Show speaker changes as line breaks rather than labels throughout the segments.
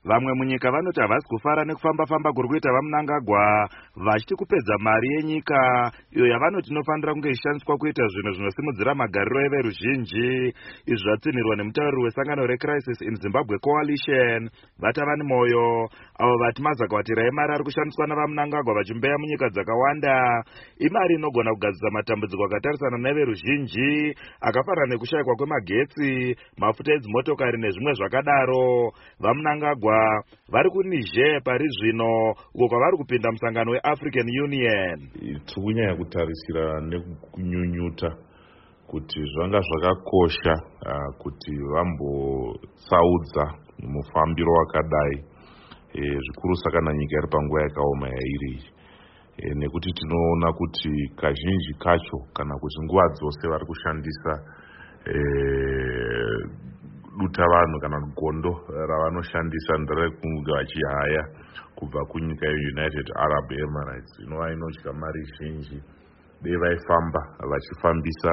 Vamwe munyika vanoti havasi kufara nekufamba-famba kuri kuita vaMnangagwa, vachiti kupedza mari yenyika iyo yavanoti inofanira kunge ishandiswa kuita zvinhu zvinosimudzira magariro everuzhinji. Izvi zvatsinirwa nemutauriri wesangano reCrisis in Zimbabwe Coalition Vatavani Moyo, avo vati mazagawatira emari ari kushandiswa navaMnangagwa vachimbeya munyika dzakawanda imari inogona kugadzisa matambudziko akatarisana neveruzhinji akafanana nekushayikwa kwemagetsi, mafuta edzimotokari nezvimwe zvakadaro. VaMnangagwa vari kuNiger pari zvino uko kwavari kupinda musangano weAfrican Union.
Tiri kunyanya kutarisira nekunyunyuta kuti zvanga zvakakosha kuti vambotsaudza mufambiro wakadai zvikuru sakana nyika iri panguva yakaoma yairi nekuti tinoona kuti kazhinji kacho kana kuti nguva dzose vari kushandisa dutavanhu kana gondo ravanoshandisa nderekunge vachihaya kubva kunyika yeUnited Arab Emirates inova inotya mari zhinji. Dei vaifamba vachifambisa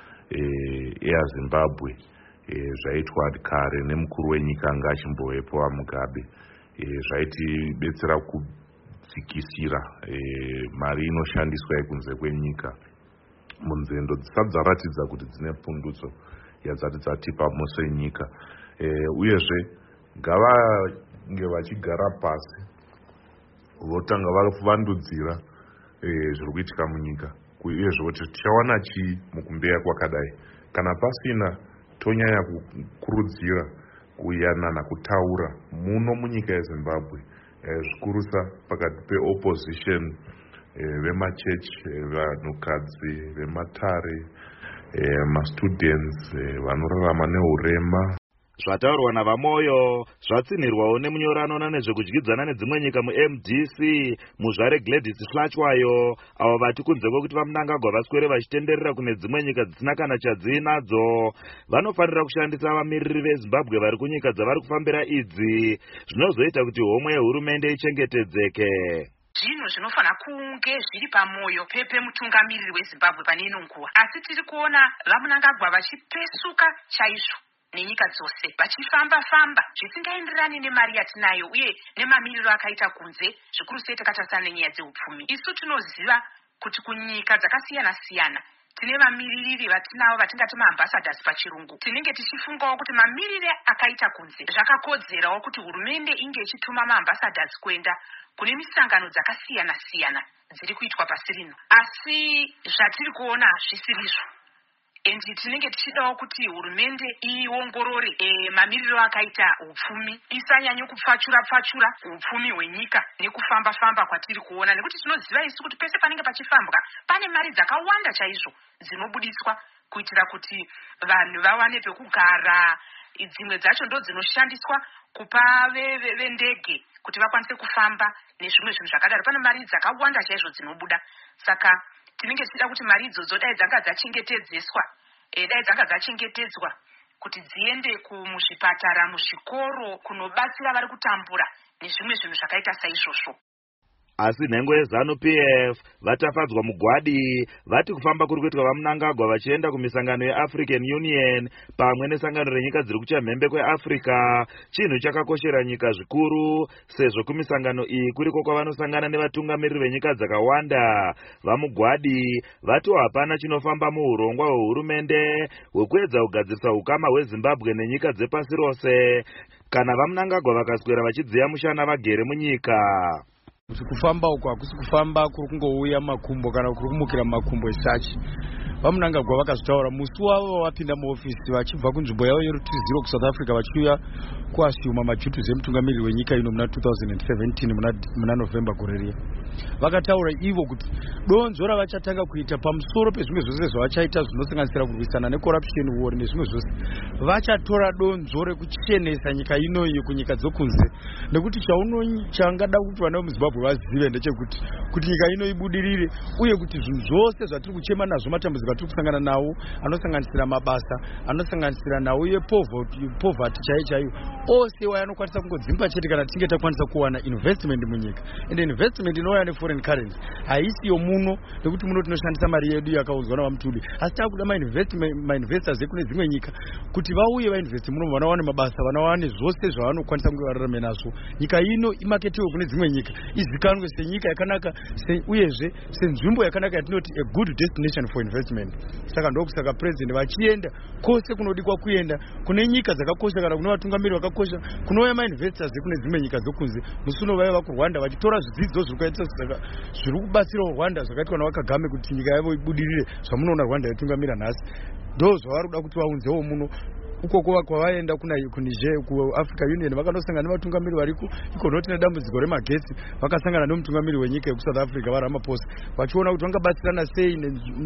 Air Zimbabwe zvaitwa kare nemukuru wenyika anga achimbovepo vaMugabe, zvaitibetsera kudzikisira mari inoshandiswa yekunze kwenyika munzendo dzisati dzaratidza kuti dzine pundutso yadzati dzatipa mose nyika. Uyezve ngavange vachigara pasi votanga vavandudzira zviri kuitika munyika, uyezve kuti tichawana chii mukumbeya kwakadai kana pasina tonyanya kukurudzira kuyanana kutaura muno munyika yeZimbabwe, zvikurusa pakati peopposition, vemachechi, vanhukadzi, vematare, mastudents, vanorarama neurema.
Zvataurwa navaMoyo zvatsinirwawo nemunyoranona nezvekudyidzana nedzimwe nyika muMDC muzvare Gladys Hlachwayo, avo vati kunze kwokuti vaMnangagwa vaswere vachitenderera kune dzimwe nyika dzisina kana chadzinadzo, vanofanira kushandisa vamiriri veZimbabwe vari kunyika dzavari kufambira idzi, zvinozoita kuti homwe yehurumende ichengetedzeke.
Zvinhu zvinofanira kunge zviri pamoyo pemutungamiriri weZimbabwe pane ino nguva, asi tiri kuona vaMnangagwa vachipesuka chaizvo nenyika dzose vachifamba-famba zvisingaenderani nemari yatinayo uye nemamiriro akaita kunze, zvikuru sei takatarisana nenyaya dzeupfumi. Isu tinoziva kuti kunyika dzakasiyana-siyana tine vamiririri vatinavo vatingati maambassadors pachirungu. Tinenge tichifungawo kuti mamirire akaita kunze zvakakodzerawo kuti hurumende inge ichituma maambassadors kuenda kune misangano dzakasiyana-siyana dziri kuitwa pasi rino, asi zvatiri kuona zvisirizvo. Endi tinenge tichidawo kuti hurumende iongorore mamiriro akaita upfumi, isanyanye kupfachura upfumi hwenyika nekufamba-famba kwatiri kuona, nekuti tinoziva isu kuti pese panenge pachifambwa pane mari dzakawanda chaizvo dzinobudiswa kuitira kuti vanhu vawane pekugara. Dzimwe dzacho ndo dzinoshandiswa kupa vendege kuti vakwanise kufamba nezvimwe zvinhu zvakadaro. Pane mari dzakawanda chaizvo dzinobuda, saka tinenge tichida kuti mari idzodzo dai dzanga dzachengetedzeswa, dai dzanga dzachengetedzwa kuti dziende kumuzvipatara, muzvikoro, kunobatsira vari kutambura nezvimwe zvinhu zvakaita saizvozvo.
Asi nhengo yeZANU-PF vatafadzwa mugwadi, vati kufamba kuri kuitwa vaMnangagwa vachienda kumisangano yeAfrican Union pamwe nesangano renyika dziri kuchamhembe kweAfrica chinhu chakakoshera nyika zvikuru, sezvo kumisangano iyi kuriko kwavanosangana nevatungamiriri venyika dzakawanda. VaMugwadi vati hapana chinofamba muurongwa hwehurumende hwekuedza kugadzirisa ukama hweZimbabwe nenyika dzepasi rose kana vaMnangagwa vakaswera vachidziya mushana vagere munyika.
Kufamba uko hakusi kufamba kuri kungouya makumbo kana kuri kumukira makumbo esachi. VaMnangagwa vakazvitaura musi wavo vapinda muofisi vachibva kunzvimbo yavo yerutiziro kuSouth Africa vachiuya kuasuma majutuzi emutungamiriri wenyika ino muna 2017 muna November gore riya. Vakataura ivo kuti donzo ravachatanga kuita pamusoro pezvimwe zvose zvavachaita zvinosanganisira kurwisana necorruption war nezvimwe zvose, vachatora donzo rekuchenesa nyika ino iyo kunyika dzokunze, nekuti changada kuti vana vemuZimbabwe vazive ndechekuti kuti nyika ino ibudirire uye kuti zvinhu zvose zvatiri kuchema nazvo matambudziko atiri kusangana nawo anosanganisira mabasa, anosanganisira nawo poverty chaiyo ose waya anokwanisa kungodzimba chete kana tinge takwanisa kuwana investment munyika. And investment inouya vane foreign currency haisi yomuno nekuti muno tinoshandisa mari yedu yakaudzwa navamutuli asi takuda mainvestors ekune dzimwe nyika kuti vauye vainvesti muno vanawane mabasa vanawane zvose zvavanokwanisa kunge vararame nazvo nyika ino imaketiwe kune dzimwe nyika izikanwe senyika yakanaka uyezve senzvimbo yakanaka yatinoti a good destination for investment saka ndokusaka president vachienda kwose kunodikwa kuenda kune nyika dzakakosha kana kune vatungamiri vakakosha kunouya mainvestors ekune dzimwe nyika dzokunze musi uno vaiva kurwanda vachitora zvidzidzo zviri kubatsirawo rwanda zvakaitwa navakagame kuti nyika yavo ibudirire zvamunoona rwanda yatungamira nhasi ndo zvavari kuda kuti vaunzewo muno ukoko kwavaenda kuniger kuafrica union vakanosangana nevatungamiri variko ikonoti nedambudziko remagetsi vakasangana nemutungamiri wenyika yekusouth africa vaRamaphosa vachiona kuti vangabatsirana sei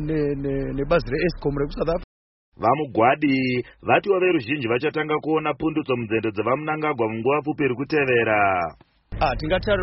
nebazi reEscom rekusouth africa.
Vamugwadi vatiwo veruzhinji vachatanga kuona pundutso munzendo dzevaMnangagwa munguva pfupi iri kutevera.
Tingatari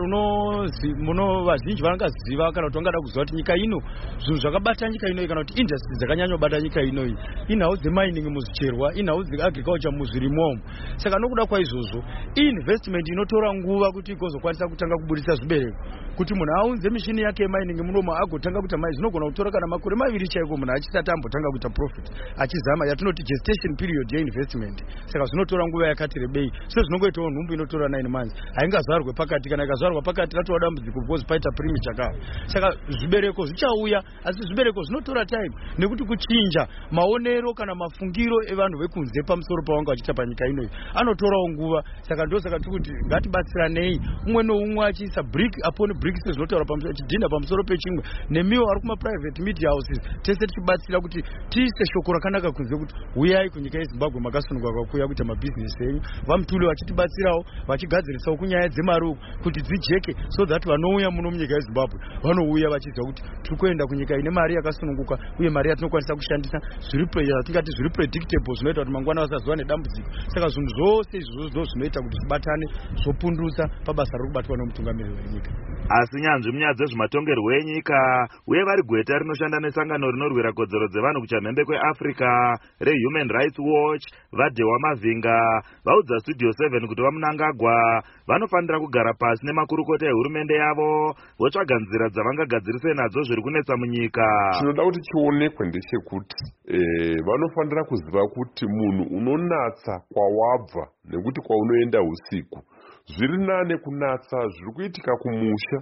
muno vazhinji vangaziva kana kuti vangada kuziva kuti nyika ino zvinhu zvakabata nyika ino kana kuti industry dzakanyanya bata nyika ino iyi inhau dzemining muzvicherwa inhau dzeagriculture muzvirimo saka nokuda kwaizvozvo investment inotora nguva kuti igozokwanisa kutanga kubudisa zvibereko kuti munhu aunze mishini yake yemining munomo agotanga kuita mai zvinogona kutora kana makore maviri chaiko munhu achisati ambotanga kuita profit achizama yatinoti gestation period yeinvestment saka zvinotora nguva yakati rebei sezvinongoitawo nhumbu inotora 9 months haingazvarwe pakati kana ikazvarwa pakati ratova dambudziko because paita primi chakava saka zvibereko zvichauya asi zvibereko zvinotora time nekuti kuchinja maonero kana mafungiro evanhu vekunze pamusoro pavanga vachiita panyika inoyi anotorawo nguva saka ndosaka tiri kuti ngatibatsiranei umwe noumwe achiisa brick upon brick sezvinotaura pamusoro chidhinda pamusoro pechimwe nemiwo ari kumaprivate media houses tese tichibatsira kuti tiise shoko rakanaka kunze kuti uyai kunyika yeZimbabwe makasununguka kuuya kuita mabhizinesi enyu vamutuli vachitibatsirawo vachigadzirisawo kunyaya dzemari kuti dzijeke so that vanouya muno munyika yeZimbabwe vanouya vachiziva kuti tiri kuenda kunyika ine mari yakasununguka uye mari yatinokwanisa kushandisa tingati zviri predictable zvinoita kuti mangwana vasaziva nedambudziko saka zvinhu zvose izvozvo zvinoita kuti zvibatane zvopundutsa pabasa riri kubatwa nemutungamiriri wenyika.
Asi nyanzvi munyaya dzezvematongerwo enyika uye vari gweta rinoshanda nesangano rinorwira kodzero dzevanhu kuchamhembe kweAfrica reHuman Rights Watch vaDhewa Mavinga vaudza Studio 7 kuti vaMnangagwa vanofanira kugara pasi nemakurukota ehurumende yavo votsvaga nzira dzavangagadzirise nadzo zviri kunetsa munyika.
Chinoda kuti chionekwe ndechekuti vanofanira kuziva kuti munhu unonatsa kwawabva nekuti kwaunoenda usiku zviri nane kunatsa zviri kuitika kumusha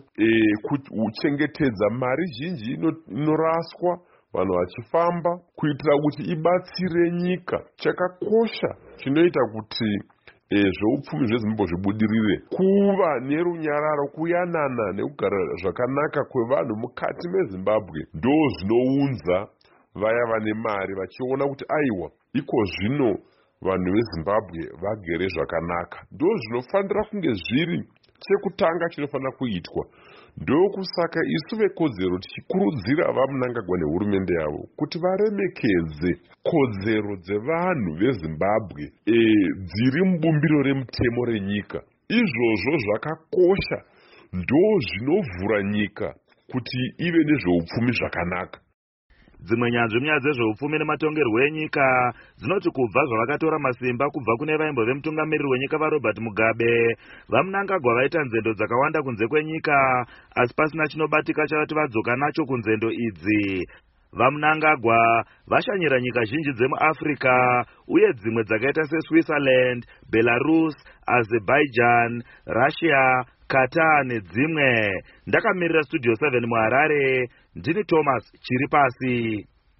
kuchengetedza mari zhinji inoraswa vanhu vachifamba kuitira kuti ibatsire nyika chakakosha chinoita kuti zveupfumi zveZimbabwe zvibudirire kuva nerunyararo kuyanana nekugara zvakanaka kwevanhu mukati meZimbabwe ndo zvinounza vaya vane mari vachiona kuti aiwa iko zvino vanhu veZimbabwe vagere zvakanaka ndo zvinofanira kunge zviri chekutanga chinofanira kuitwa ndokusaka isu vekodzero tichikurudzira vaMnangagwa nehurumende yavo kuti varemekedze kodzero dzevanhu veZimbabwe dziri mubumbiro remutemo renyika izvozvo zvakakosha ndo zvinovhura nyika kuti ive nezveupfumi zvakanaka.
Dzimwe nyanzvi munyaya dzezveupfumi nematongerwo enyika dzinoti kubva zvavakatora masimba kubva kune vaimbo vemutungamiriri wenyika vaRobert Mugabe vaMnangagwa vaita nzendo dzakawanda kunze kwenyika asi pasina chinobatika chavati vadzoka nacho kunzendo idzi. VaMnangagwa vashanyira nyika zhinji dzemuAfrica uye dzimwe dzakaita seSwitzerland, Belarus, Azerbaijan, Russia, Qatar nedzimwe. Ndakamirira Studio 7 muHarare ndini Thomas Chiripasi.